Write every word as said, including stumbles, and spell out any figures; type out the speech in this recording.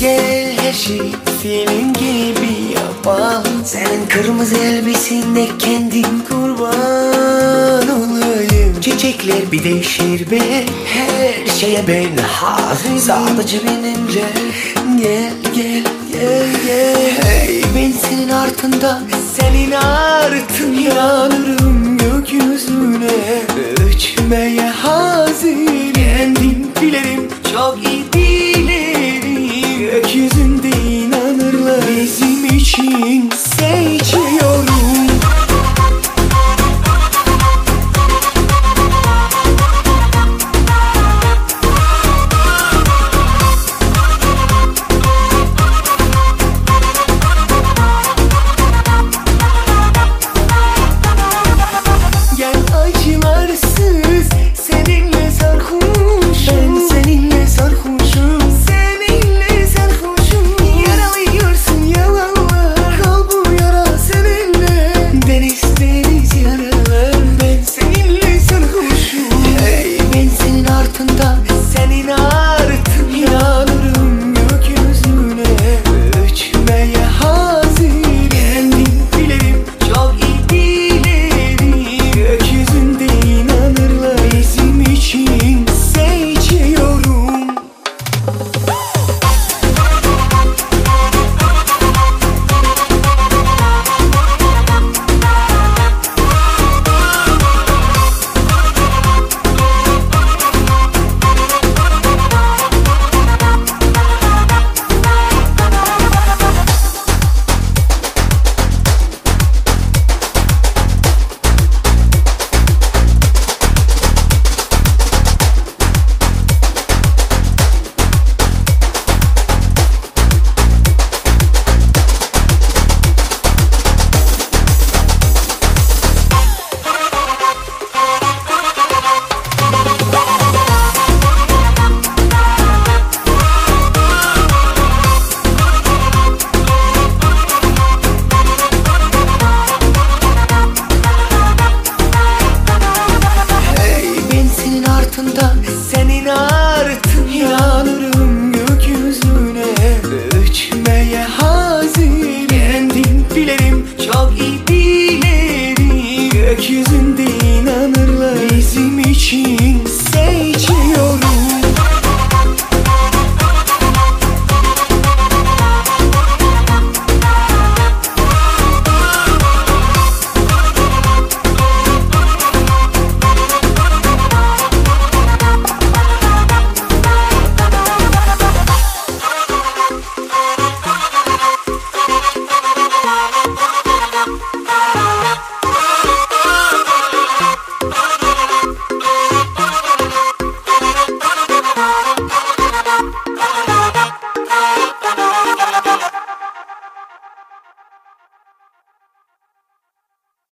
gel her şey film gibi yapalım. Senin kırmızı elbisinde kendim kurban olayım. Çiçekler bir değişir be, her şeye ben hazırım. Sadece benimle gel gel gel gel. Hey, ben senin ardından, senin ardın yanırım gökyüzüne. Uçmaya hazır, kendim bilirim, çok iyi bilirim. Gökyüzünde inanırlar, bizim için seçiyorum. Senin ardın yanırım gökyüzüne. Uçmaya hazır, kendim bilirim, çok iyi bilirim. Gökyüzünde inanırlar, bizim için seçiyorum. Senin ardın yanırım gökyüzüne. Uçmaya hazır, kendim bilirim, çok iyi bilirim. Gökyüzünde inanırlar, bizim için